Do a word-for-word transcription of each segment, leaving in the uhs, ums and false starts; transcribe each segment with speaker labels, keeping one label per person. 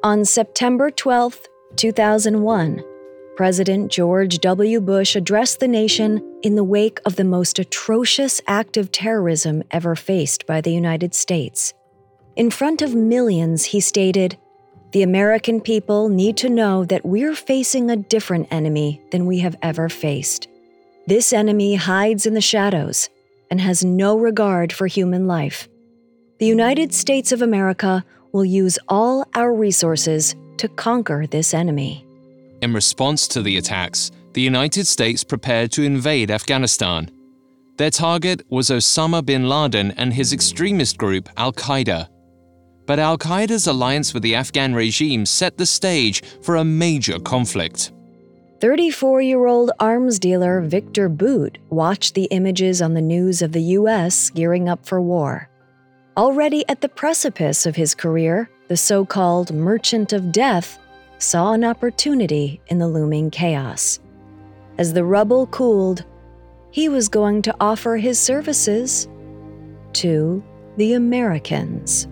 Speaker 1: On September twelfth, two thousand one, President George W. Bush addressed the nation in the wake of the most atrocious act of terrorism ever faced by the United States. In front of millions, he stated, "The American people need to know that we're facing a different enemy than we have ever faced. This enemy hides in the shadows and has no regard for human life. The United States of America will use all our resources to conquer this enemy."
Speaker 2: In response to the attacks, the United States prepared to invade Afghanistan. Their target was Osama bin Laden and his extremist group Al-Qaeda. But Al-Qaeda's alliance with the Afghan regime set the stage for a major conflict.
Speaker 1: thirty-four-year-old arms dealer Victor Bout watched the images on the news of the U S gearing up for war. Already at the precipice of his career, the so-called Merchant of Death saw an opportunity in the looming chaos. As the rubble cooled, he was going to offer his services to the Americans.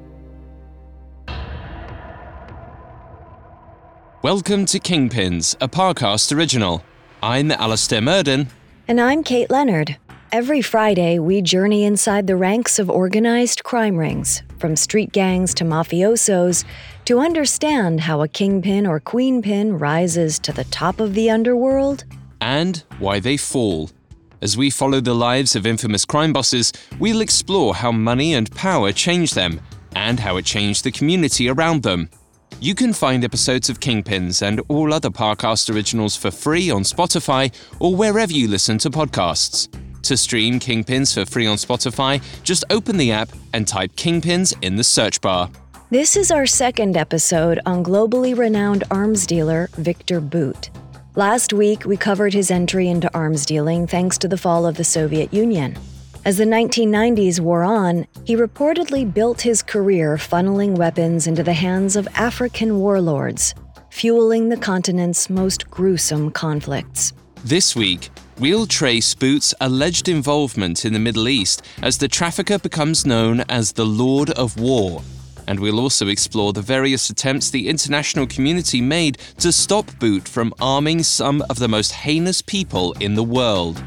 Speaker 2: Welcome to Kingpins, a Parcast original. I'm Alistair Murden.
Speaker 1: And I'm Kate Leonard. Every Friday, we journey inside the ranks of organized crime rings, from street gangs to mafiosos, to understand how a kingpin or queenpin rises to the top of the underworld.
Speaker 2: And why they fall. As we follow the lives of infamous crime bosses, we'll explore how money and power changed them, and how it changed the community around them. You can find episodes of Kingpins and all other Parcast originals for free on Spotify or wherever you listen to podcasts. To stream Kingpins for free on Spotify, just open the app and type Kingpins in the search bar.
Speaker 1: This is our second episode on globally renowned arms dealer Victor Bout. Last week, we covered his entry into arms dealing thanks to the fall of the Soviet Union. As the nineteen nineties wore on, he reportedly built his career funneling weapons into the hands of African warlords, fueling the continent's most gruesome conflicts.
Speaker 2: This week, we'll trace Bout's alleged involvement in the Middle East as the trafficker becomes known as the Lord of War. And we'll also explore the various attempts the international community made to stop Bout from arming some of the most heinous people in the world.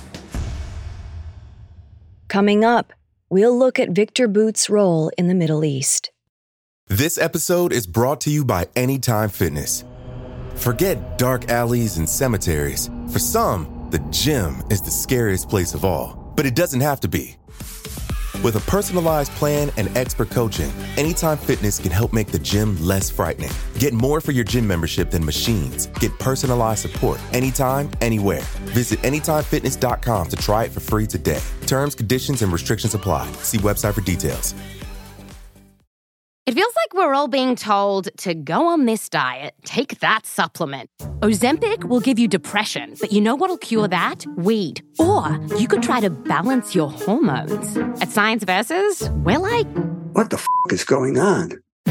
Speaker 1: Coming up, we'll look at Victor Bout's role in the Middle East.
Speaker 3: This episode is brought to you by Anytime Fitness. Forget dark alleys and cemeteries. For some, the gym is the scariest place of all, but it doesn't have to be. With a personalized plan and expert coaching, Anytime Fitness can help make the gym less frightening. Get more for your gym membership than machines. Get personalized support anytime, anywhere. Visit anytime fitness dot com to try it for free today. Terms, conditions, and restrictions apply. See website for details.
Speaker 4: It feels like we're all being told to go on this diet, take that supplement. Ozempic will give you depression, but you know what'll cure that? Weed. Or you could try to balance your hormones. At Science Versus, we're like,
Speaker 5: what the f*** is going on?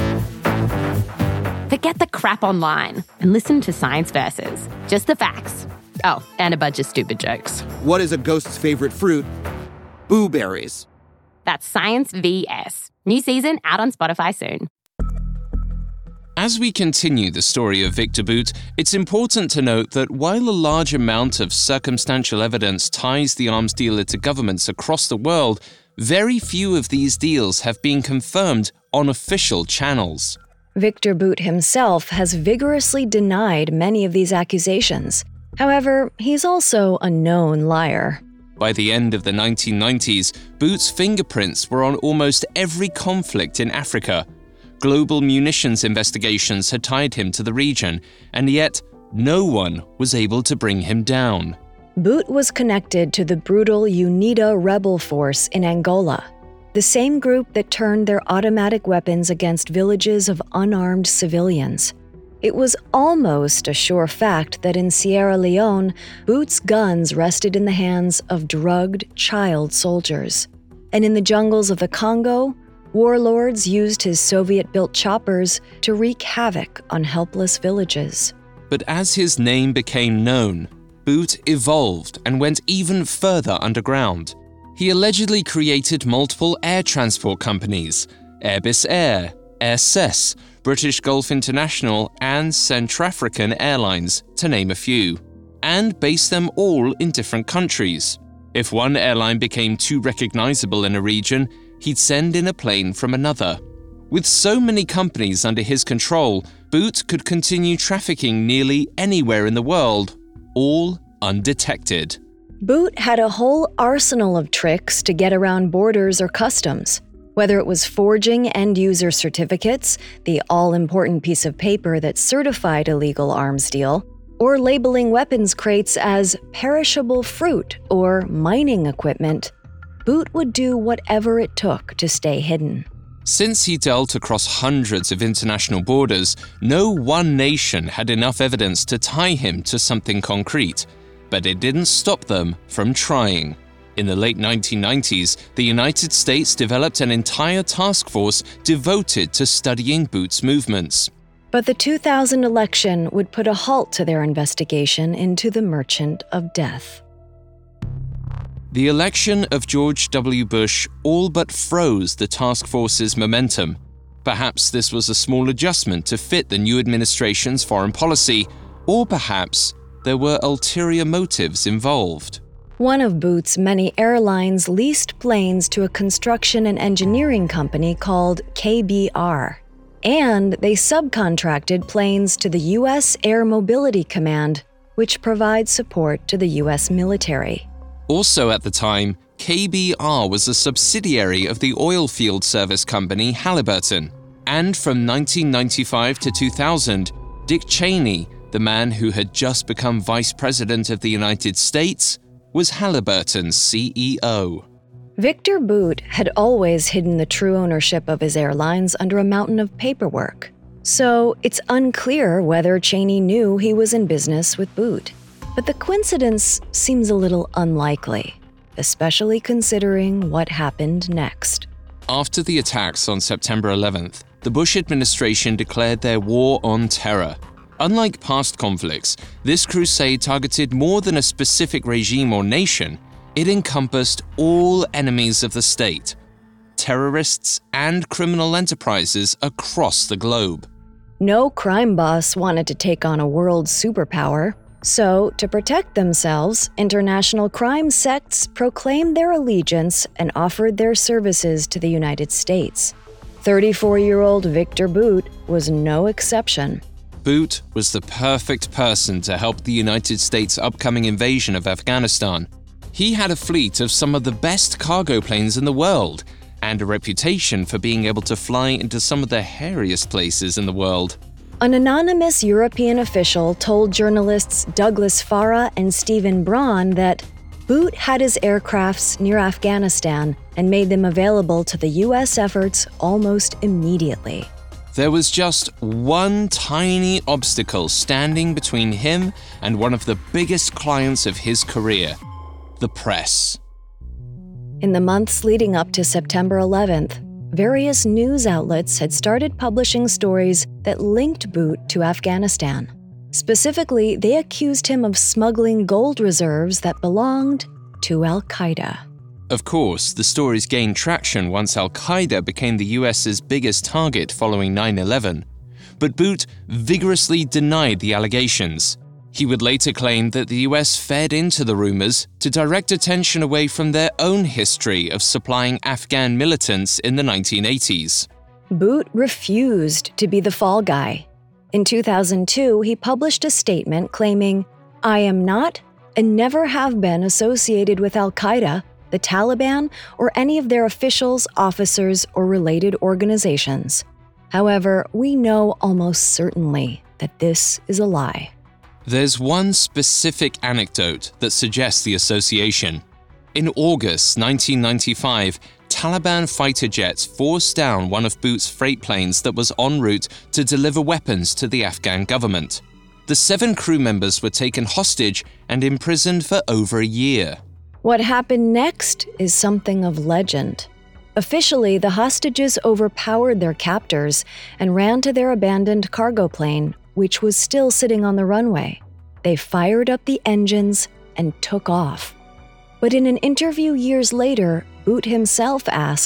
Speaker 4: Forget the crap online and listen to Science Versus. Just the facts. Oh, and a bunch of stupid jokes.
Speaker 6: What is a ghost's favorite fruit? Blueberries.
Speaker 4: That's Science V S. New season out on Spotify soon.
Speaker 2: As we continue the story of Victor Bout, it's important to note that while a large amount of circumstantial evidence ties the arms dealer to governments across the world, very few of these deals have been confirmed on official channels.
Speaker 1: Victor Bout himself has vigorously denied many of these accusations. However, he's also a known liar.
Speaker 2: By the end of the nineteen nineties, Bout's fingerprints were on almost every conflict in Africa. Global munitions investigations had tied him to the region, and yet no one was able to bring him down.
Speaker 1: Bout was connected to the brutal UNITA rebel force in Angola, the same group that turned their automatic weapons against villages of unarmed civilians. It was almost a sure fact that in Sierra Leone, Bout's guns rested in the hands of drugged child soldiers. And in the jungles of the Congo, warlords used his Soviet-built choppers to wreak havoc on helpless villages.
Speaker 2: But as his name became known, Bout evolved and went even further underground. He allegedly created multiple air transport companies, Airbus Air, Air C E S, British Gulf International, and Centrafrican Airlines, to name a few, and based them all in different countries. If one airline became too recognizable in a region, he'd send in a plane from another. With so many companies under his control, Boot could continue trafficking nearly anywhere in the world, all undetected.
Speaker 1: Boot had a whole arsenal of tricks to get around borders or customs. Whether it was forging end-user certificates, the all-important piece of paper that certified a legal arms deal, or labeling weapons crates as perishable fruit or mining equipment, Boot would do whatever it took to stay hidden.
Speaker 2: Since he dealt across hundreds of international borders, no one nation had enough evidence to tie him to something concrete, but it didn't stop them from trying. In the late nineteen nineties, the United States developed an entire task force devoted to studying Boot's movements.
Speaker 1: But the two thousand election would put a halt to their investigation into the Merchant of Death.
Speaker 2: The election of George W. Bush all but froze the task force's momentum. Perhaps this was a small adjustment to fit the new administration's foreign policy, or perhaps there were ulterior motives involved.
Speaker 1: One of Boot's many airlines leased planes to a construction and engineering company called K B R. And they subcontracted planes to the U S Air Mobility Command, which provides support to the U S military.
Speaker 2: Also at the time, K B R was a subsidiary of the oil field service company Halliburton. And from nineteen ninety-five to two thousand, Dick Cheney, the man who had just become Vice President of the United States, was Halliburton's C E O.
Speaker 1: Victor Boot had always hidden the true ownership of his airlines under a mountain of paperwork. So it's unclear whether Cheney knew he was in business with Boot. But the coincidence seems a little unlikely, especially considering what happened next.
Speaker 2: After the attacks on September eleventh, the Bush administration declared their war on terror. Unlike past conflicts, this crusade targeted more than a specific regime or nation. It encompassed all enemies of the state, terrorists and criminal enterprises across the globe.
Speaker 1: No crime boss wanted to take on a world superpower. So, to protect themselves, international crime sects proclaimed their allegiance and offered their services to the United States. thirty-four-year-old Victor Boot was no exception.
Speaker 2: Boot was the perfect person to help the United States' upcoming invasion of Afghanistan. He had a fleet of some of the best cargo planes in the world, and a reputation for being able to fly into some of the hairiest places in the world.
Speaker 1: An anonymous European official told journalists Douglas Farah and Stephen Braun that Boot had his aircrafts near Afghanistan and made them available to the U S efforts almost immediately.
Speaker 2: There was just one tiny obstacle standing between him and one of the biggest clients of his career, the press.
Speaker 1: In the months leading up to September eleventh, various news outlets had started publishing stories that linked Boot to Afghanistan. Specifically, they accused him of smuggling gold reserves that belonged to Al-Qaeda.
Speaker 2: Of course, the stories gained traction once Al-Qaeda became the U S's biggest target following nine eleven. But Boot vigorously denied the allegations. He would later claim that the U S fed into the rumors to direct attention away from their own history of supplying Afghan militants in the nineteen eighties.
Speaker 1: Boot refused to be the fall guy. In two thousand two, he published a statement claiming, "I am not and never have been associated with Al-Qaeda, the Taliban, or any of their officials, officers, or related organizations." However, we know almost certainly that this is a lie.
Speaker 2: There's one specific anecdote that suggests the association. In August nineteen ninety-five, Taliban fighter jets forced down one of Boot's freight planes that was en route to deliver weapons to the Afghan government. The seven crew members were taken hostage and imprisoned for over a year.
Speaker 1: What happened next is something of legend. Officially, the hostages overpowered their captors and ran to their abandoned cargo plane, which was still sitting on the runway. They fired up the engines and took off. But in an interview years later, Boot himself asked,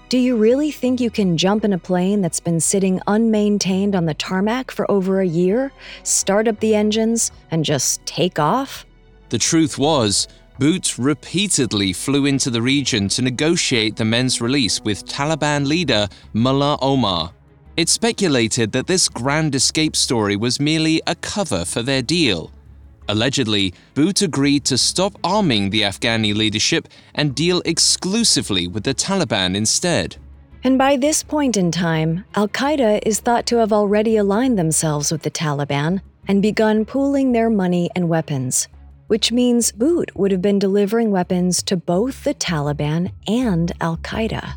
Speaker 1: Do you really think you can jump in a plane that's been sitting unmaintained on the tarmac for over a year, start up the engines, and just take off?
Speaker 2: The truth was, Bout repeatedly flew into the region to negotiate the men's release with Taliban leader Mullah Omar. It's speculated that this grand escape story was merely a cover for their deal. Allegedly, Bout agreed to stop arming the Afghani leadership and deal exclusively with the Taliban instead.
Speaker 1: And by this point in time, Al-Qaeda is thought to have already aligned themselves with the Taliban and begun pooling their money and weapons, which means Bout would have been delivering weapons to both the Taliban and Al-Qaeda.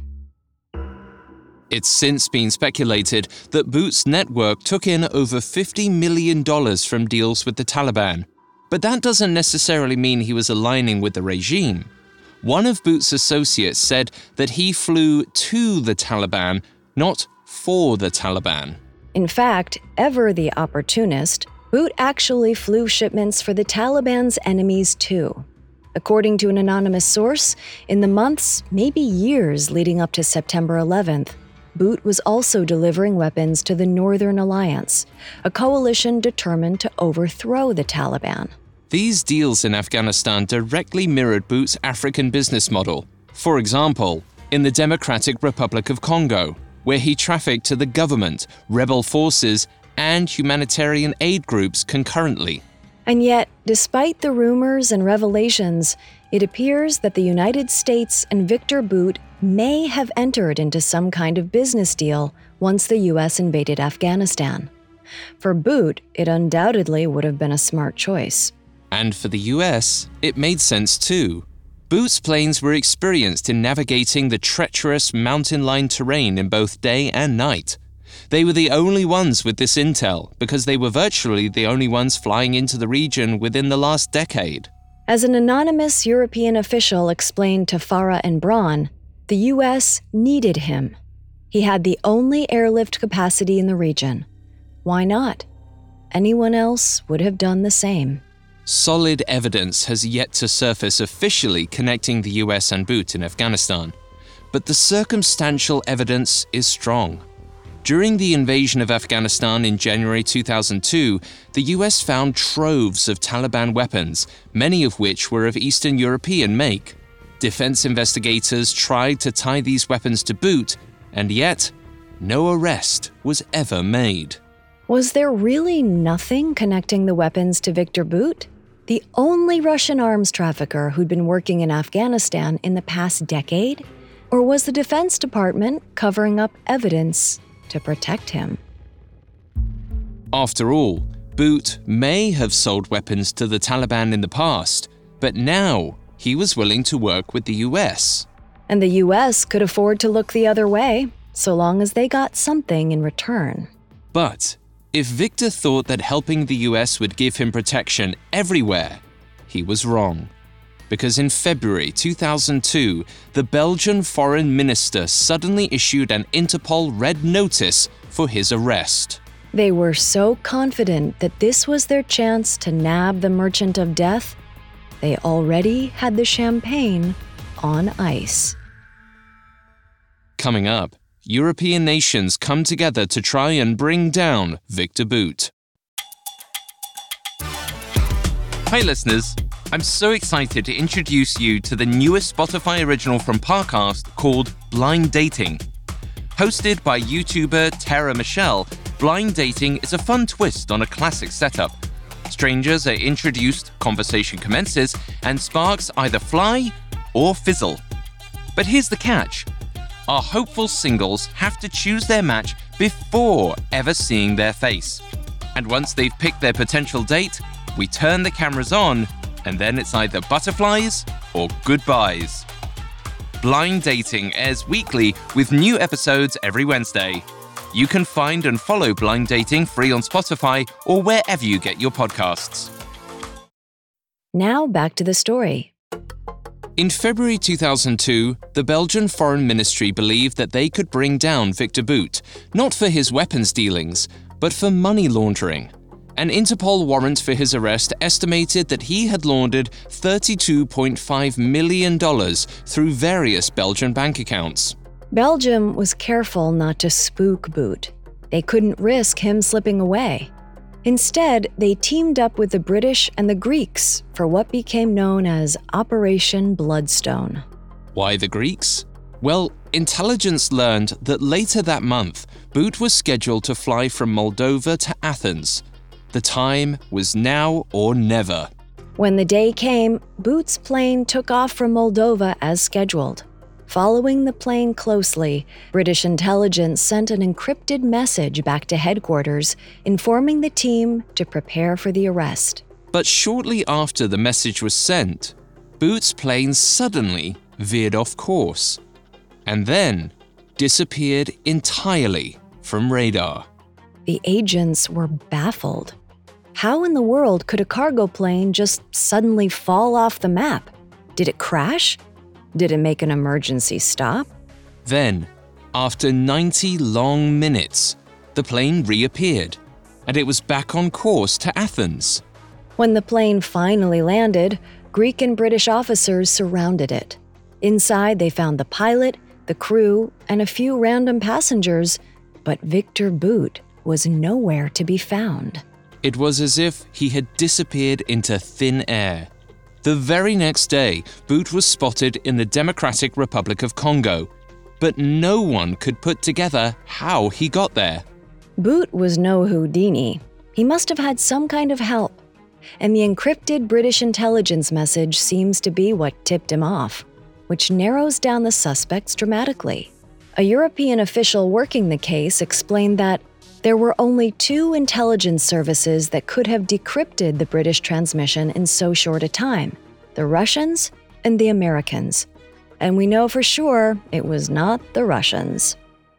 Speaker 2: It's since been speculated that Bout's network took in over fifty million dollars from deals with the Taliban. But that doesn't necessarily mean he was aligning with the regime. One of Bout's associates said that he flew to the Taliban, not for the Taliban.
Speaker 1: In fact, ever the opportunist, Bout actually flew shipments for the Taliban's enemies too. According to an anonymous source, in the months, maybe years leading up to September eleventh, Bout was also delivering weapons to the Northern Alliance, a coalition determined to overthrow the Taliban.
Speaker 2: These deals in Afghanistan directly mirrored Bout's African business model. For example, in the Democratic Republic of Congo, where he trafficked to the government, rebel forces, and humanitarian aid groups concurrently.
Speaker 1: And yet, despite the rumors and revelations, it appears that the United States and Victor Bout may have entered into some kind of business deal once the U S invaded Afghanistan. For Bout, it undoubtedly would have been a smart choice.
Speaker 2: And for the U S, it made sense too. Bout's planes were experienced in navigating the treacherous mountain-lined terrain in both day and night. They were the only ones with this intel because they were virtually the only ones flying into the region within the last decade.
Speaker 1: As an anonymous European official explained to Farah and Braun, the U S needed him. He had the only airlift capacity in the region. Why not? Anyone else would have done the same.
Speaker 2: Solid evidence has yet to surface officially connecting the U S and Bout in Afghanistan, but the circumstantial evidence is strong. During the invasion of Afghanistan in January two thousand two, the U S found troves of Taliban weapons, many of which were of Eastern European make. Defense investigators tried to tie these weapons to Bout, and yet, no arrest was ever made.
Speaker 1: Was there really nothing connecting the weapons to Victor Bout, the only Russian arms trafficker who'd been working in Afghanistan in the past decade? Or was the Defense Department covering up evidence to protect him?
Speaker 2: After all, Bout may have sold weapons to the Taliban in the past, but now he was willing to work with the U S.
Speaker 1: And the U S could afford to look the other way, so long as they got something in return.
Speaker 2: But if Victor thought that helping the U S would give him protection everywhere, he was wrong. Because in February two thousand two, the Belgian foreign minister suddenly issued an Interpol red notice for his arrest.
Speaker 1: They were so confident that this was their chance to nab the Merchant of Death, they already had the champagne on ice.
Speaker 2: Coming up, European nations come together to try and bring down Victor Bout. Hi listeners, I'm so excited to introduce you to the newest Spotify original from Parcast called Blind Dating. Hosted by YouTuber Tara Michelle, Blind Dating is a fun twist on a classic setup. Strangers are introduced, conversation commences, and sparks either fly or fizzle. But here's the catch. Our hopeful singles have to choose their match before ever seeing their face. And once they've picked their potential date, we turn the cameras on, and then it's either butterflies or goodbyes. Blind Dating airs weekly with new episodes every Wednesday. You can find and follow Blind Dating free on Spotify or wherever you get your podcasts.
Speaker 1: Now back to the story.
Speaker 2: In February two thousand two, the Belgian Foreign Ministry believed that they could bring down Victor Bout, not for his weapons dealings, but for money laundering. An Interpol warrant for his arrest estimated that he had laundered thirty-two point five million dollars through various Belgian bank accounts.
Speaker 1: Belgium was careful not to spook Boot. They couldn't risk him slipping away. Instead, they teamed up with the British and the Greeks for what became known as Operation Bloodstone.
Speaker 2: Why the Greeks? Well, intelligence learned that later that month, Boot was scheduled to fly from Moldova to Athens. The time was now or never.
Speaker 1: When the day came, Boot's plane took off from Moldova as scheduled. Following the plane closely, British intelligence sent an encrypted message back to headquarters informing the team to prepare for the arrest.
Speaker 2: But shortly after the message was sent, Boot's plane suddenly veered off course and then disappeared entirely from radar.
Speaker 1: The agents were baffled. How in the world could a cargo plane just suddenly fall off the map? Did it crash? Did it make an emergency stop?
Speaker 2: Then, after ninety long minutes, the plane reappeared, and it was back on course to Athens.
Speaker 1: When the plane finally landed, Greek and British officers surrounded it. Inside, they found the pilot, the crew, and a few random passengers, but Victor Boot was nowhere to be found.
Speaker 2: It was as if he had disappeared into thin air. The very next day, Boot was spotted in the Democratic Republic of Congo, but no one could put together how he got there.
Speaker 1: Boot was no Houdini. He must have had some kind of help, and the encrypted British intelligence message seems to be what tipped him off, which narrows down the suspects dramatically. A European official working the case explained that there were only two intelligence services that could have decrypted the British transmission in so short a time, the Russians and the Americans. And we know for sure it was not the Russians.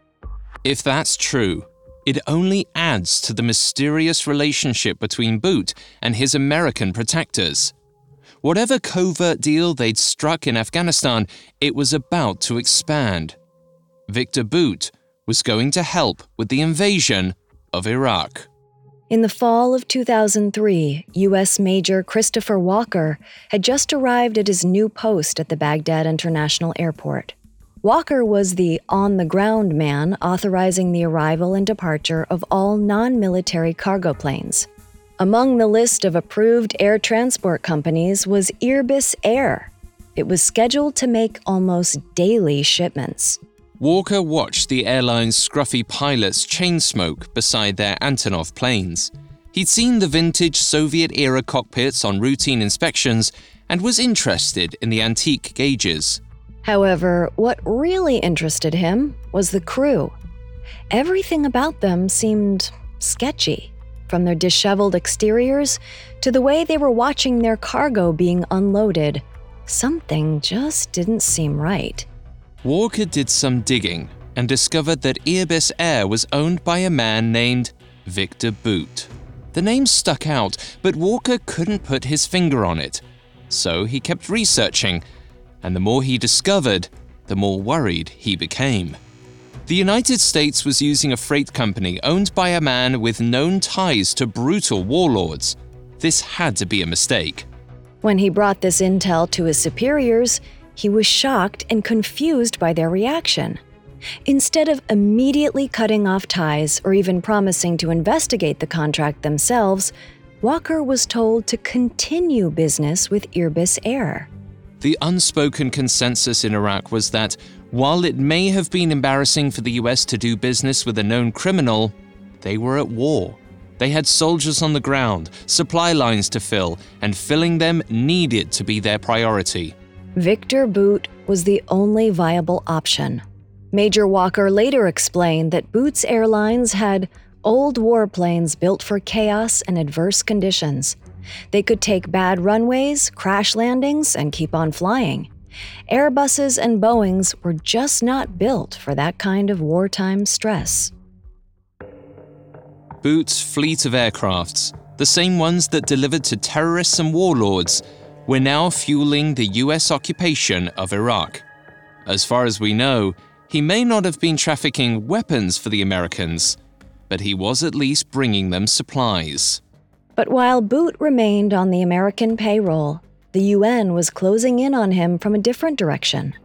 Speaker 2: If that's true, it only adds to the mysterious relationship between Boot and his American protectors. Whatever covert deal they'd struck in Afghanistan, it was about to expand. Victor Boot was going to help with the invasion of Iraq.
Speaker 1: In the fall of two thousand three, U S Major Christopher Walker had just arrived at his new post at the Baghdad International Airport. Walker was the on-the-ground man authorizing the arrival and departure of all non-military cargo planes. Among the list of approved air transport companies was Airbus Air. It was scheduled to make almost daily shipments.
Speaker 2: Walker watched the airline's scruffy pilots chain smoke beside their Antonov planes. He'd seen the vintage Soviet-era cockpits on routine inspections and was interested in the antique gauges.
Speaker 1: However, what really interested him was the crew. Everything about them seemed sketchy, from their disheveled exteriors to the way they were watching their cargo being unloaded. Something just didn't seem right.
Speaker 2: Walker did some digging and discovered that Airbus Air was owned by a man named Victor Boot. The name stuck out, but Walker couldn't put his finger on it. So he kept researching, and the more he discovered, the more worried he became. The United States was using a freight company owned by a man with known ties to brutal warlords. This had to be a mistake.
Speaker 1: When he brought this intel to his superiors, he was shocked and confused by their reaction. Instead of immediately cutting off ties or even promising to investigate the contract themselves, Walker was told to continue business with Airbus Air.
Speaker 2: The unspoken consensus in Iraq was that, while it may have been embarrassing for the U S to do business with a known criminal, they were at war. They had soldiers on the ground, supply lines to fill, and filling them needed to be their priority.
Speaker 1: Victor Boot was the only viable option. Major Walker later explained that Boot's Airlines had old warplanes built for chaos and adverse conditions. They could take bad runways, crash landings, and keep on flying. Airbuses and Boeings were just not built for that kind of wartime stress.
Speaker 2: Boot's fleet of aircrafts, the same ones that delivered to terrorists and warlords, were now fueling the U S occupation of Iraq. As far as we know, he may not have been trafficking weapons for the Americans, but he was at least bringing them supplies.
Speaker 1: But while Boot remained on the American payroll, the U N was closing in on him from a different direction.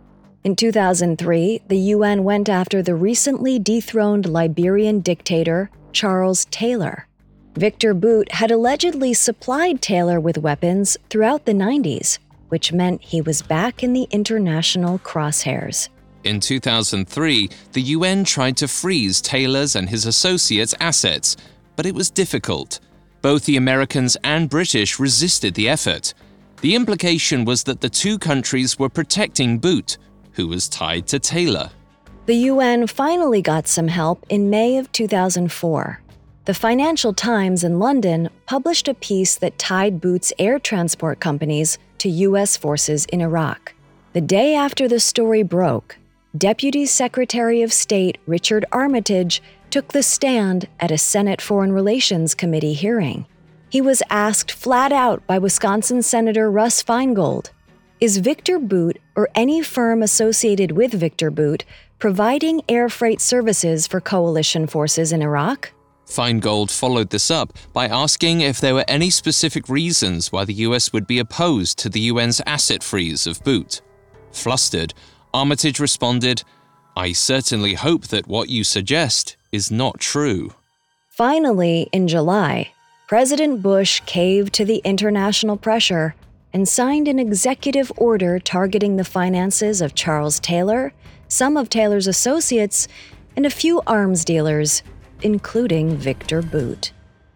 Speaker 1: In two thousand three, the U N went after the recently dethroned Liberian dictator, Charles Taylor. Victor Bout had allegedly supplied Taylor with weapons throughout the nineties, which meant he was back in the international crosshairs.
Speaker 2: In two thousand three, the U N tried to freeze Taylor's and his associates' assets, but it was difficult. Both the Americans and British resisted the effort. The implication was that the two countries were protecting Bout, who was tied to Taylor.
Speaker 1: The U N finally got some help in May of two thousand four. The Financial Times in London published a piece that tied Bout's air transport companies to U S forces in Iraq. The day after the story broke, Deputy Secretary of State Richard Armitage took the stand at a Senate Foreign Relations Committee hearing. He was asked flat out by Wisconsin Senator Russ Feingold, "Is Victor Bout or any firm associated with Victor Bout providing air freight services for coalition forces in Iraq?"
Speaker 2: Feingold followed this up by asking if there were any specific reasons why the U S would be opposed to the U N's asset freeze of Bout. Flustered, Armitage responded, "I certainly hope that what you suggest is not true."
Speaker 1: Finally, in July, President Bush caved to the international pressure and signed an executive order targeting the finances of Charles Taylor, some of Taylor's associates, and a few arms dealers, including Victor Bout.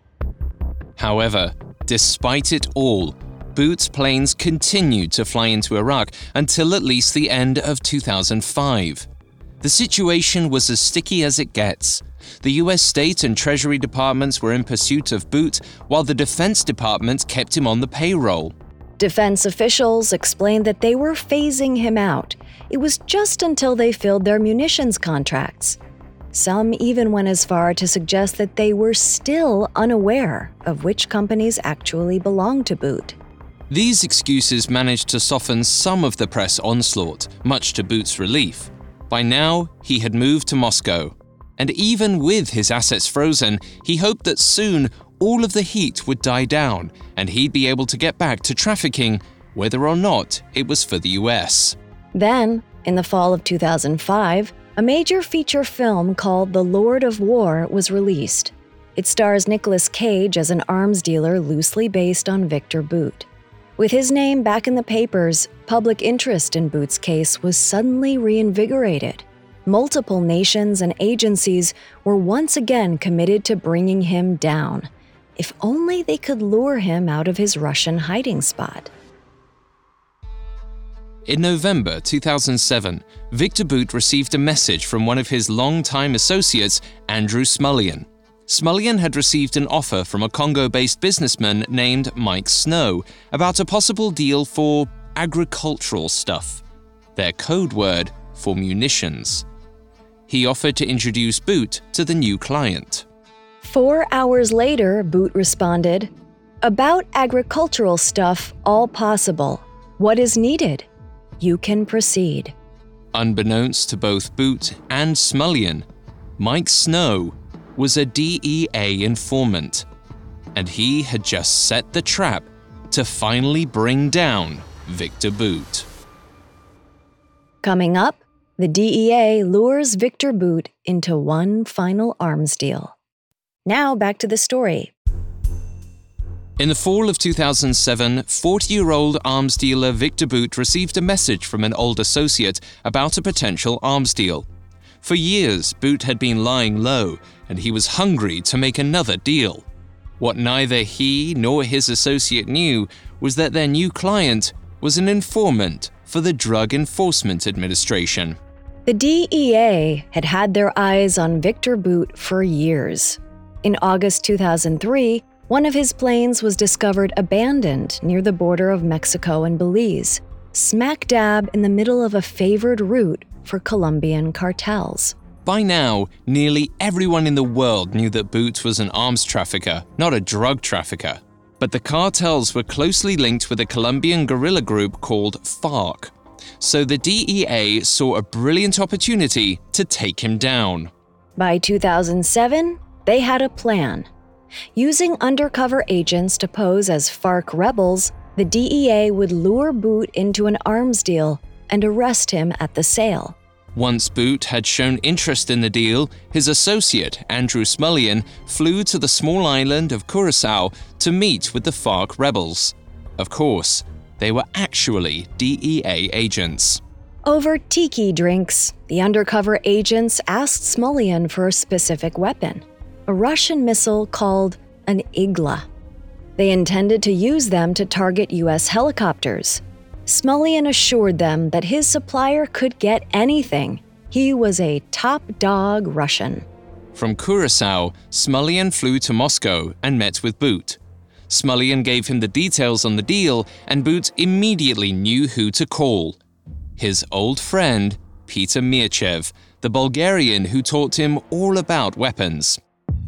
Speaker 2: However, despite it all, Bout's planes continued to fly into Iraq until at least the end of two thousand five. The situation was as sticky as it gets. The U S State and Treasury departments were in pursuit of Bout, while the Defense Department kept him on the payroll.
Speaker 1: Defense officials explained that they were phasing him out. It was just until they filled their munitions contracts. Some even went as far to suggest that they were still unaware of which companies actually belonged to Bout.
Speaker 2: These excuses managed to soften some of the press onslaught, much to Bout's relief. By now, he had moved to Moscow. And even with his assets frozen, he hoped that soon all of the heat would die down and he'd be able to get back to trafficking, whether or not it was for the U S.
Speaker 1: Then, in the fall of two thousand five, a major feature film called The Lord of War was released. It stars Nicolas Cage as an arms dealer loosely based on Victor Bout. With his name back in the papers, public interest in Bout's case was suddenly reinvigorated. Multiple nations and agencies were once again committed to bringing him down, if only they could lure him out of his Russian hiding spot.
Speaker 2: In November two thousand seven, Victor Bout received a message from one of his longtime associates, Andrew Smulyan. Smulyan had received an offer from a Congo-based businessman named Mike Snow about a possible deal for agricultural stuff, their code word for munitions. He offered to introduce Bout to the new client.
Speaker 1: Four hours later, Bout responded, "About agricultural stuff, all possible. What is needed? You can proceed."
Speaker 2: Unbeknownst to both Bout and Smulyan, Mike Snow was a D E A informant, and he had just set the trap to finally bring down Victor Bout.
Speaker 1: Coming up, the D E A lures Victor Bout into one final arms deal. Now back to the story.
Speaker 2: In the fall of two thousand seven, forty-year-old arms dealer Victor Bout received a message from an old associate about a potential arms deal. For years, Bout had been lying low, and he was hungry to make another deal. What neither he nor his associate knew was that their new client was an informant for the Drug Enforcement Administration.
Speaker 1: The D E A had had their eyes on Victor Bout for years. In August two thousand three, one of his planes was discovered abandoned near the border of Mexico and Belize, smack dab in the middle of a favored route for Colombian cartels.
Speaker 2: By now, nearly everyone in the world knew that Bout was an arms trafficker, not a drug trafficker. But the cartels were closely linked with a Colombian guerrilla group called FARC. So the D E A saw a brilliant opportunity to take him down.
Speaker 1: By two thousand seven, they had a plan. Using undercover agents to pose as FARC rebels, the D E A would lure Bout into an arms deal and arrest him at the sale.
Speaker 2: Once Boot had shown interest in the deal, his associate, Andrew Smulyan, flew to the small island of Curaçao to meet with the FARC rebels. Of course, they were actually D E A agents.
Speaker 1: Over tiki drinks, the undercover agents asked Smulyan for a specific weapon, a Russian missile called an Igla. They intended to use them to target U S helicopters. Smulyan assured them that his supplier could get anything. He was a top-dog Russian.
Speaker 2: From Curaçao, Smulyan flew to Moscow and met with Boot. Smulyan gave him the details on the deal, and Boot immediately knew who to call. His old friend, Peter Mirchev, the Bulgarian who taught him all about weapons.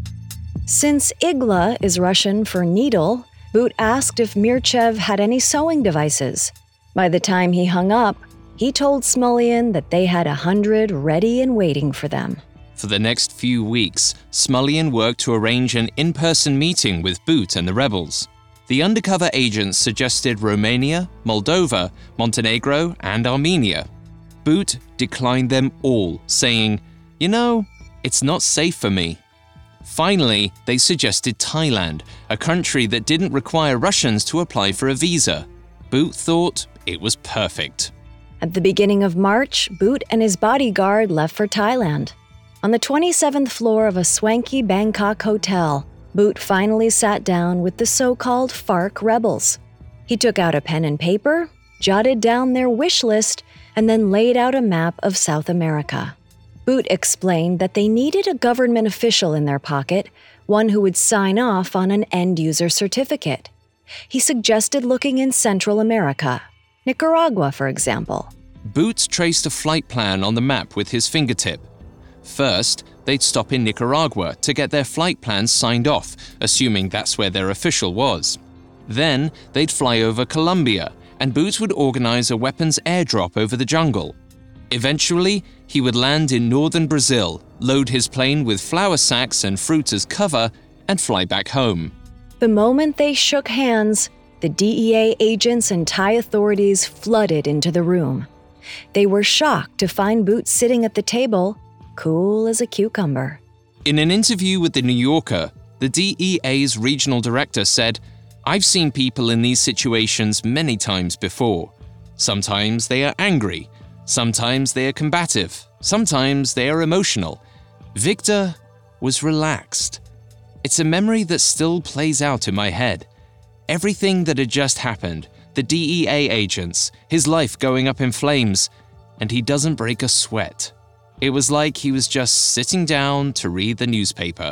Speaker 1: Since Igla is Russian for needle, Boot asked if Mirchev had any sewing devices. By the time he hung up, he told Smulyan that they had a hundred ready and waiting for them.
Speaker 2: For the next few weeks, Smulyan worked to arrange an in-person meeting with Boot and the rebels. The undercover agents suggested Romania, Moldova, Montenegro, and Armenia. Boot declined them all, saying, "You know, it's not safe for me." Finally, they suggested Thailand, a country that didn't require Russians to apply for a visa. Boot thought it was perfect.
Speaker 1: At the beginning of March, Boot and his bodyguard left for Thailand. On the twenty-seventh floor of a swanky Bangkok hotel, Boot finally sat down with the so-called FARC rebels. He took out a pen and paper, jotted down their wish list, and then laid out a map of South America. Boot explained that they needed a government official in their pocket, one who would sign off on an end-user certificate. He suggested looking in Central America, Nicaragua, for example.
Speaker 2: Boot traced a flight plan on the map with his fingertip. First, they'd stop in Nicaragua to get their flight plans signed off, assuming that's where their official was. Then, they'd fly over Colombia, and Boot would organize a weapons airdrop over the jungle. Eventually, he would land in northern Brazil, load his plane with flour sacks and fruit as cover, and fly back home.
Speaker 1: The moment they shook hands, the D E A agents and Thai authorities flooded into the room. They were shocked to find Boot sitting at the table, cool as a cucumber.
Speaker 2: In an interview with The New Yorker, the D E A's regional director said, "I've seen people in these situations many times before. Sometimes they are angry. Sometimes they are combative. Sometimes they are emotional. Victor was relaxed. It's a memory that still plays out in my head. Everything that had just happened, the D E A agents, his life going up in flames, and he doesn't break a sweat. It was like he was just sitting down to read the newspaper."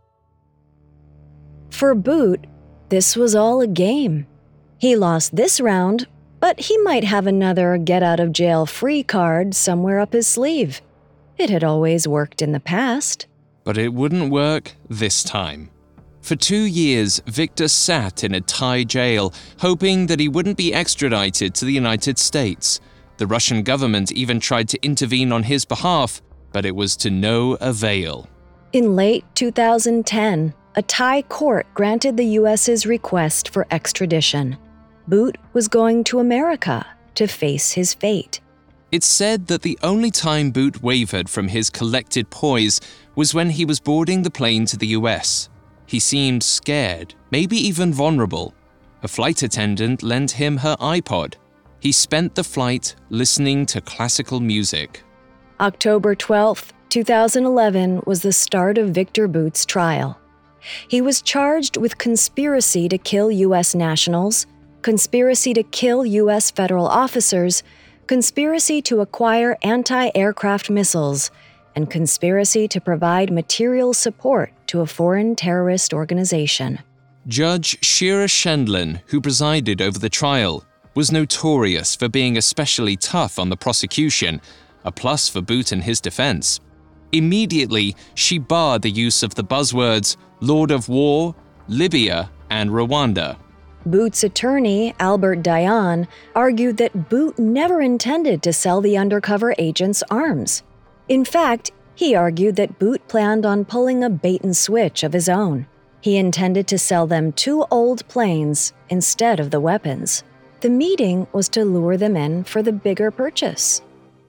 Speaker 1: For Boot, this was all a game. He lost this round, but he might have another get-out-of-jail-free card somewhere up his sleeve. It had always worked in the past.
Speaker 2: But it wouldn't work this time. For two years, Victor sat in a Thai jail, hoping that he wouldn't be extradited to the United States. The Russian government even tried to intervene on his behalf, but it was to no avail.
Speaker 1: In late two thousand ten, a Thai court granted the U S's request for extradition. Boot was going to America to face his fate.
Speaker 2: It's said that the only time Boot wavered from his collected poise was when he was boarding the plane to the U S. He seemed scared, maybe even vulnerable. A flight attendant lent him her iPod. He spent the flight listening to classical music.
Speaker 1: October twelfth, two thousand eleven was the start of Victor Boot's trial. He was charged with conspiracy to kill U S nationals, conspiracy to kill U S federal officers, conspiracy to acquire anti-aircraft missiles, and conspiracy to provide material support to a foreign terrorist organization.
Speaker 2: Judge Shira Shendlin, who presided over the trial, was notorious for being especially tough on the prosecution, a plus for Boot and his defense. Immediately, she barred the use of the buzzwords Lord of War, Libya, and Rwanda.
Speaker 1: Boot's attorney, Albert Dayan, argued that Boot never intended to sell the undercover agents arms. In fact, he argued that Boot planned on pulling a bait-and-switch of his own. He intended to sell them two old planes instead of the weapons. The meeting was to lure them in for the bigger purchase.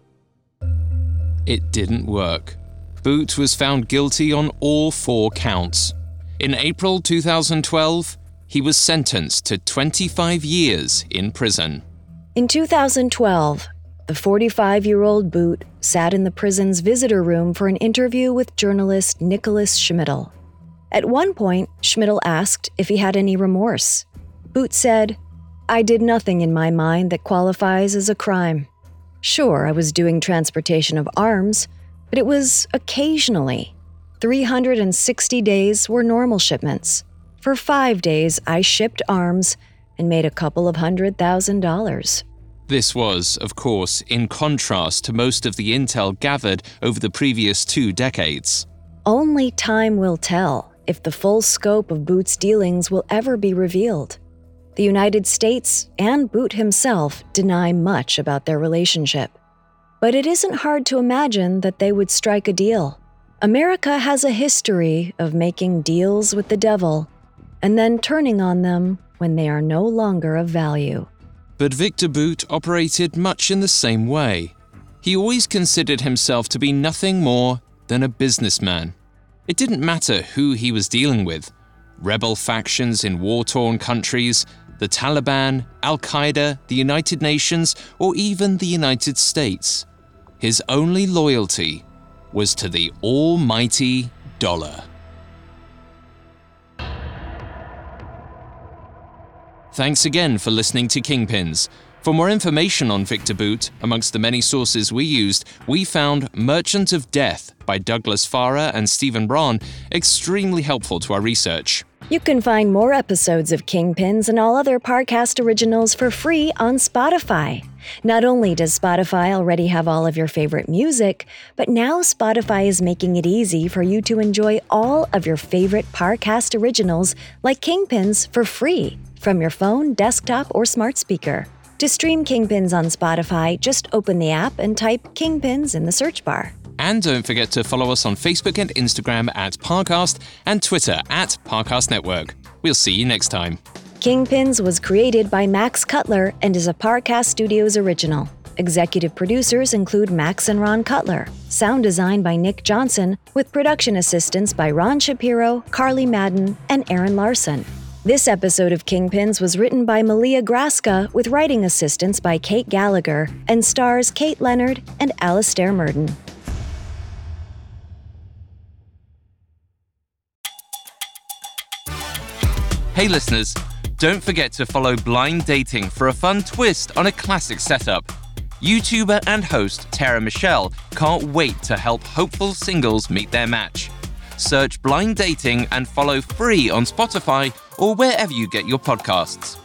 Speaker 2: It didn't work. Boot was found guilty on all four counts. In April two thousand twelve, he was sentenced to twenty-five years in prison.
Speaker 1: In two thousand twelve, the forty-five-year-old Boot sat in the prison's visitor room for an interview with journalist Nicholas Schmidl. At one point, Schmidl asked if he had any remorse. Boot said, "I did nothing in my mind that qualifies as a crime. Sure, I was doing transportation of arms, but it was occasionally. three hundred sixty days were normal shipments. For five days, I shipped arms and made a couple of hundred thousand dollars."
Speaker 2: This was, of course, in contrast to most of the intel gathered over the previous two decades.
Speaker 1: Only time will tell if the full scope of Boot's dealings will ever be revealed. The United States and Boot himself deny much about their relationship. But it isn't hard to imagine that they would strike a deal. America has a history of making deals with the devil and then turning on them when they are no longer of value.
Speaker 2: But Victor Boot operated much in the same way. He always considered himself to be nothing more than a businessman. It didn't matter who he was dealing with. Rebel factions in war-torn countries, the Taliban, Al-Qaeda, the United Nations, or even the United States. His only loyalty was to the almighty dollar. Thanks again for listening to Kingpins. For more information on Victor Boot, amongst the many sources we used, we found Merchant of Death by Douglas Farah and Stephen Braun extremely helpful to our research.
Speaker 1: You can find more episodes of Kingpins and all other Parcast originals for free on Spotify. Not only does Spotify already have all of your favorite music, but now Spotify is making it easy for you to enjoy all of your favorite Parcast originals like Kingpins for free from your phone, desktop, or smart speaker. To stream Kingpins on Spotify, just open the app and type Kingpins in the search bar.
Speaker 2: And don't forget to follow us on Facebook and Instagram at Parcast and Twitter at Parcast Network. We'll see you next time.
Speaker 1: Kingpins was created by Max Cutler and is a Parcast Studios original. Executive producers include Max and Ron Cutler. Sound design by Nick Johnson, with production assistance by Ron Shapiro, Carly Madden, and Aaron Larson. This episode of Kingpins was written by Malia Graska with writing assistance by Kate Gallagher and stars Kate Leonard and Alastair Murden.
Speaker 2: Hey listeners, don't forget to follow Blind Dating for a fun twist on a classic setup. YouTuber and host Tara Michelle can't wait to help hopeful singles meet their match. Search Blind Dating and follow free on Spotify or wherever you get your podcasts.